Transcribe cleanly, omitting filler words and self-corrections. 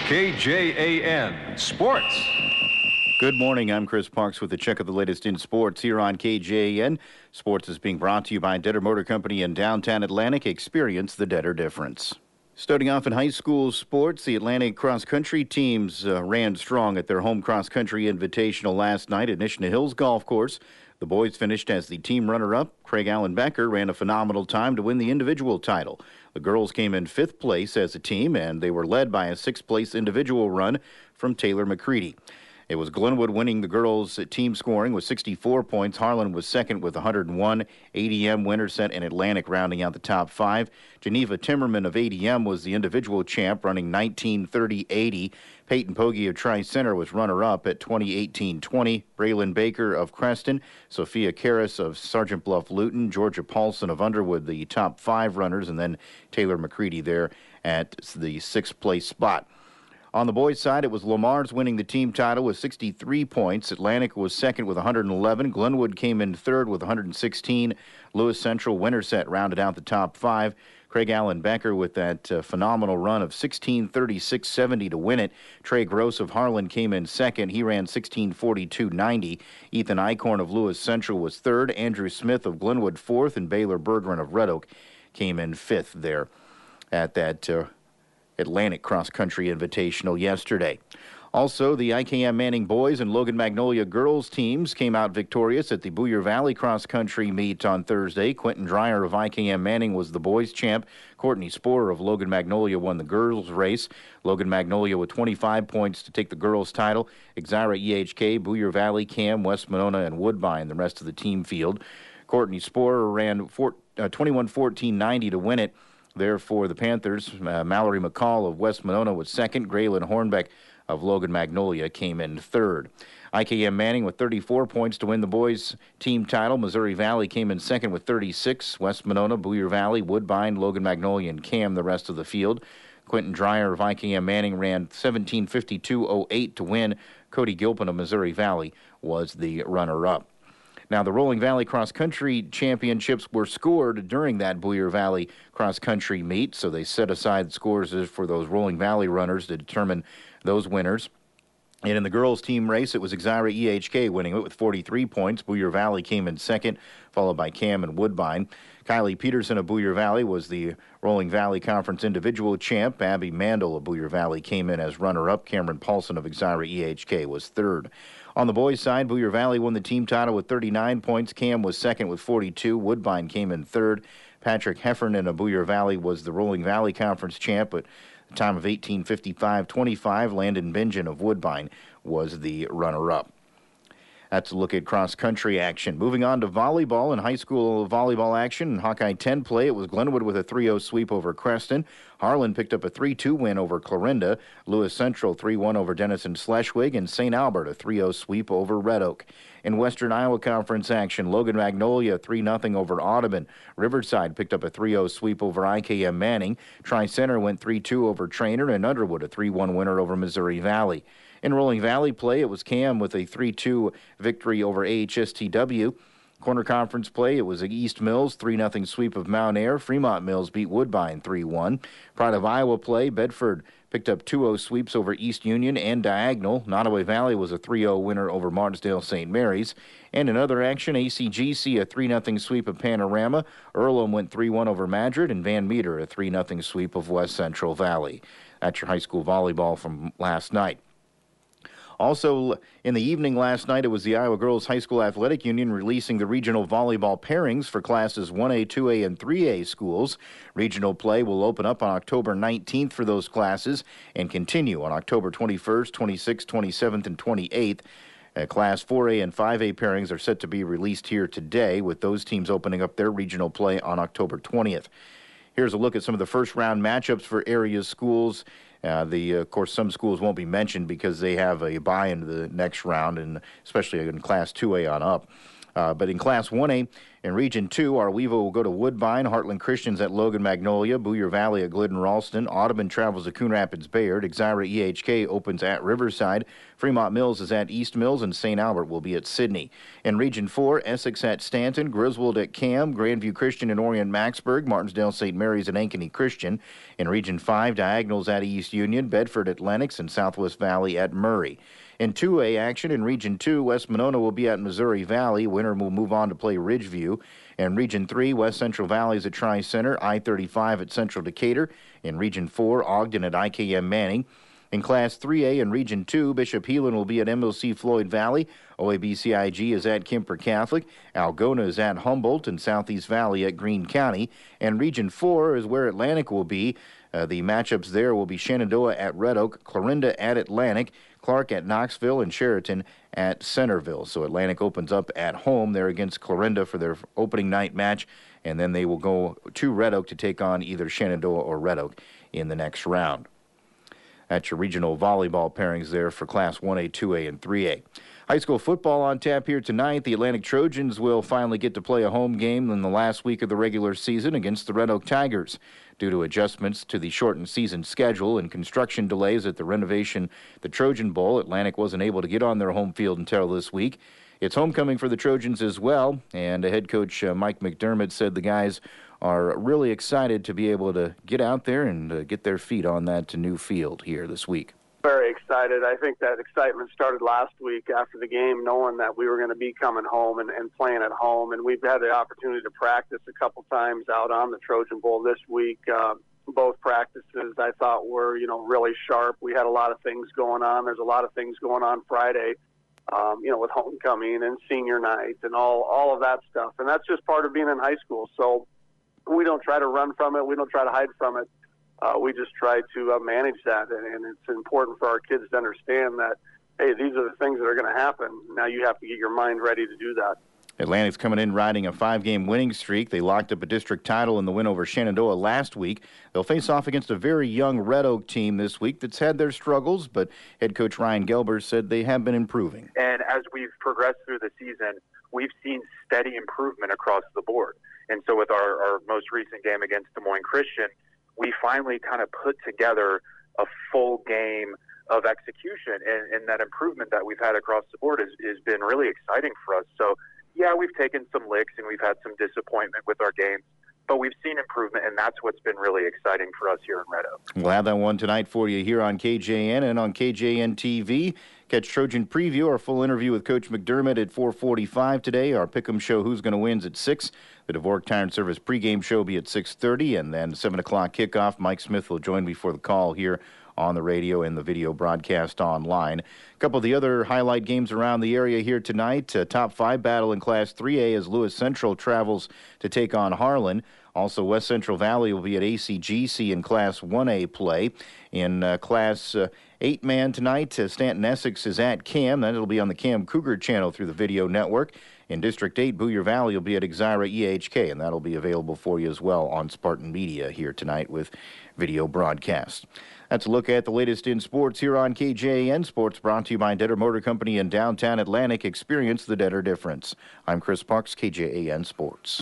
KJAN Sports. Good morning. I'm Chris Parks with a check of the latest in sports here on KJAN. Sports is being brought to you by Detter Motor Company in downtown Atlantic. Experience the Detter difference. Starting off in high school sports, the Atlantic cross-country teams ran strong at their home cross-country invitational last night at Nishna Hills Golf Course. The boys finished as the team runner-up. Craig Allen Becker ran a phenomenal time to win the individual title. The girls came in 5th place as a team, and they were led by a 6th-place individual run from Taylor McCready. It was Glenwood winning the girls' team scoring with 64 points. Harlan was second with 101. ADM, Winterset, and Atlantic rounding out the top 5. Geneva Timmerman of ADM was the individual champ, running 19:30.80. Peyton Pogge of Tri-Center was runner-up at 20:18.20. Braylon Baker of Creston, Sophia Karras of Sergeant Bluff Luton, Georgia Paulson of Underwood, the top 5 runners, and then Taylor McCready there at the 6th-place spot. On the boys' side, it was Lamar's winning the team title with 63 points. Atlantic was second with 111. Glenwood came in third with 116. Lewis Central, Winterset rounded out the top 5. Craig Allen Becker with that phenomenal run of 16:36.70 to win it. Trey Gross of Harlan came in second. He ran 16:42.90. Ethan Eichhorn of Lewis Central was third. Andrew Smith of Glenwood fourth, and Baylor Bergeron of Red Oak came in 5th there at that Atlantic Cross Country Invitational yesterday. Also, the IKM Manning boys and Logan Magnolia girls teams came out victorious at the Boyer Valley Cross Country meet on Thursday. Quentin Dreyer of IKM Manning was the boys champ. Courtney Sporer of Logan Magnolia won the girls race. Logan Magnolia with 25 points to take the girls title. Exira EHK, Boyer Valley, Cam, West Monona, and Woodbine, the rest of the team field. Courtney Sporer ran 21:14.90 to win it. There for the Panthers, Mallory McCall of West Monona was second. Graylin Hornbeck of Logan Magnolia came in third. IKM Manning with 34 points to win the boys' team title. Missouri Valley came in second with 36. West Monona, Boyer Valley, Woodbine, Logan Magnolia, and Cam the rest of the field. Quentin Dreyer of IKM Manning ran 17:52.08 to win. Cody Gilpin of Missouri Valley was the runner-up. Now, the Rolling Valley Cross Country Championships were scored during that Boyer Valley Cross Country meet, so they set aside scores for those Rolling Valley runners to determine those winners. And in the girls' team race, it was Exira EHK winning it with 43 points. Boyer Valley came in second, followed by Cam and Woodbine. Kylie Peterson of Boyer Valley was the Rolling Valley Conference individual champ. Abby Mandel of Boyer Valley came in as runner-up. Cameron Paulson of Exira EHK was third. On the boys' side, Boyer Valley won the team title with 39 points. Cam was second with 42. Woodbine came in third. Patrick Heffernan of Boyer Valley was the Rolling Valley Conference champ at a time of 18:55.25. Landon Bingen of Woodbine was the runner-up. That's a look at cross-country action. Moving on to volleyball and high school volleyball action. In Hawkeye 10 play, it was Glenwood with a 3-0 sweep over Creston. Harlan picked up a 3-2 win over Clarinda. Lewis Central 3-1 over Denison Schleswig. And St. Albert a 3-0 sweep over Red Oak. In Western Iowa Conference action, Logan Magnolia 3-0 over Audubon. Riverside picked up a 3-0 sweep over IKM Manning. Tri-Center went 3-2 over Trainer, and Underwood a 3-1 winner over Missouri Valley. In Rolling Valley play, it was Cam with a 3-2 victory over AHSTW. Corner Conference play, it was East Mills 3-0 sweep of Mount Ayr. Fremont Mills beat Woodbine 3-1. Pride of Iowa play, Bedford picked up 2-0 sweeps over East Union and Diagonal. Nottoway Valley was a 3-0 winner over Martinsdale St. Mary's. And in other action, ACGC a 3-0 sweep of Panorama. Earlham went 3-1 over Madrid, and Van Meter a 3-0 sweep of West Central Valley. That's your high school volleyball from last night. Also, in the evening last night, it was the Iowa Girls High School Athletic Union releasing the regional volleyball pairings for classes 1A, 2A, and 3A schools. Regional play will open up on October 19th for those classes and continue on October 21st, 26th, 27th, and 28th. Class 4A and 5A pairings are set to be released here today, with those teams opening up their regional play on October 20th. Here's a look at some of the first-round matchups for area schools. Of course, some schools won't be mentioned because they have a bye into the next round, and especially in Class 2A on up. But in Class 1A, In Region 2, Arwevo will go to Woodbine, Heartland Christians at Logan Magnolia, Booyer Valley at Glidden Ralston, Audubon travels to Coon Rapids Bayard, Exira EHK opens at Riverside, Fremont Mills is at East Mills, and St. Albert will be at Sydney. In Region 4, Essex at Stanton, Griswold at Cam, Grandview Christian and Orient Maxburg, Martinsdale St. Mary's and Ankeny Christian. In Region 5, Diagonals at East Union, Bedford at Lenox, and Southwest Valley at Murray. In 2A action in Region 2, West Monona will be at Missouri Valley. Winter will move on to play Ridgeview. In Region 3, West Central Valley is at Tri-Center, I-35 at Central Decatur. In Region 4, Ogden at IKM Manning. In Class 3A in Region 2, Bishop Heelan will be at MLC Floyd Valley. OABCIG is at Kemper Catholic. Algona is at Humboldt, and Southeast Valley at Greene County. And Region 4 is where Atlantic will be. The matchups there will be Shenandoah at Red Oak, Clarinda at Atlantic, Clark at Knoxville, and Sheraton at Centerville. So Atlantic opens up at home there against Clarinda for their opening night match, and then they will go to Red Oak to take on either Shenandoah or Red Oak in the next round. That's your regional volleyball pairings there for Class 1A, 2A, and 3A. High school football on tap here tonight. The Atlantic Trojans will finally get to play a home game in the last week of the regular season against the Red Oak Tigers. Due to adjustments to the shortened season schedule and construction delays at the renovation, the Trojan Bowl, Atlantic wasn't able to get on their home field until this week. It's homecoming for the Trojans as well, and head coach Mike McDermott said the guys are really excited to be able to get out there and get their feet on that new field here this week. Very excited. I think that excitement started last week after the game, knowing that we were going to be coming home and playing at home. And we've had the opportunity to practice a couple times out on the Trojan Bowl this week. Both practices I thought were, really sharp. We had a lot of things going on. There's a lot of things going on Friday, with homecoming and senior night and all of that stuff. And that's just part of being in high school. So we don't try to run from it. We don't try to hide from it. We just try to manage that, and it's important for our kids to understand that, hey, these are the things that are going to happen. Now you have to get your mind ready to do that. Atlantic's coming in riding a 5-game winning streak. They locked up a district title in the win over Shenandoah last week. They'll face off against a very young Red Oak team this week that's had their struggles, but head coach Ryan Gelber said they have been improving. And as we've progressed through the season, we've seen steady improvement across the board. And so with our most recent game against Des Moines Christian, we finally kind of put together a full game of execution, and that improvement that we've had across the board has been really exciting for us. So, yeah, we've taken some licks and we've had some disappointment with our games, but we've seen improvement, and that's what's been really exciting for us here in Red Oak. We'll have that one tonight for you here on KJN and on KJN TV. Catch Trojan Preview, our full interview with Coach McDermott at 4:45 today. Our Pick'em show, Who's Gonna Win's at 6. The Dvorak Tire and Service pregame show will be at 6:30, and then 7 o'clock kickoff. Mike Smith will join me for the call here on the radio and the video broadcast online. A couple of the other highlight games around the area here tonight. Top 5 battle in Class 3A as Lewis Central travels to take on Harlan. Also, West Central Valley will be at ACGC in Class 1A play. In Class 8-man tonight, Stanton Essex is at Cam. That'll be on the Cam Cougar channel through the video network. In District 8, Booyer Valley will be at Exira EHK, and that'll be available for you as well on Spartan Media here tonight with video broadcast. That's a look at the latest in sports here on KJAN Sports, brought to you by Detter Motor Company in downtown Atlantic. Experience the Detter difference. I'm Chris Parks, KJAN Sports.